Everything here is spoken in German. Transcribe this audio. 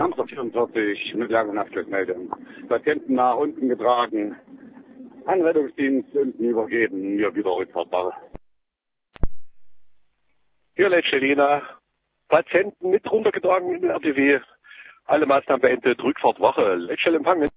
Hamster 44 mit Lang- und Nachtschlussmeldung. Patienten nach unten getragen, an Rettungsdienst unten übergeben, mir wieder rückfahrbar. Hier Leitstelle Patienten mit runtergetragen in den RTW. Alle Maßnahmen beendet, Rückfahrt Wache, Leitstelle empfangen.